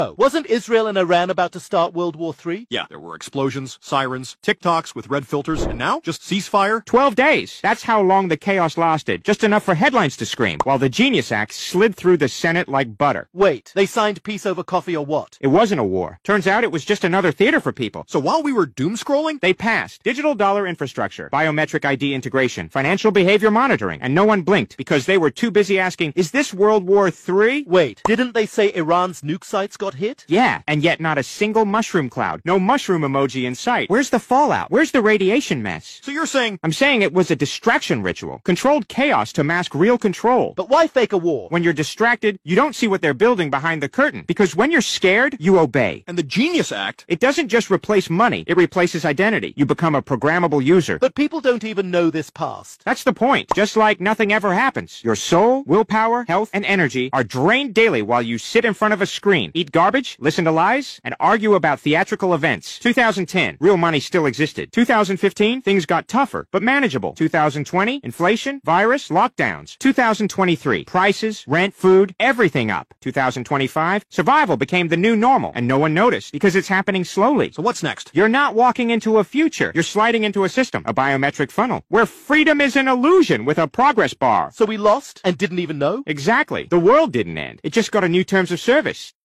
Oh, wasn't Israel and Iran about to start World War III? Yeah, there were explosions, sirens, TikToks with red filters, and now just ceasefire? 12 days. That's how long the chaos lasted. Just enough for headlines to scream, while the Genius Act slid through the Senate like butter. Wait, they signed peace over coffee or what? It wasn't a war. Turns out it was just another theater for people. So while we were doom scrolling, they passed digital dollar infrastructure, biometric ID integration, financial behavior monitoring, and no one blinked because they were too busy asking, is this World War III? Wait, didn't they say Iran's nuke sites got hit? Yeah, and yet not a single mushroom cloud. No mushroom emoji in sight. Where's the fallout? Where's the radiation mess? So you're saying... I'm saying it was a distraction ritual. Controlled chaos to mask real control. But why fake a war? When you're distracted, you don't see what they're building behind the curtain. Because when you're scared, you obey. And the Genius Act... It doesn't just replace money. It replaces identity. You become a programmable user. But people don't even know this past. That's the point. Just like nothing ever happens. Your soul, willpower, health, and energy are drained daily while you sit in front of a screen, eat garbage, listen to lies, and argue about theatrical events. 2010, real money still existed. 2015, things got tougher, but manageable. 2020, inflation, virus, lockdowns. 2023, prices, rent, food, everything up. 2025, survival became the new normal, and no one noticed because it's happening slowly. So what's next? You're not walking into a future. You're sliding into a system, a biometric funnel, where freedom is an illusion with a progress bar. So we lost and didn't even know? Exactly. The world didn't end. It just got a new terms of service.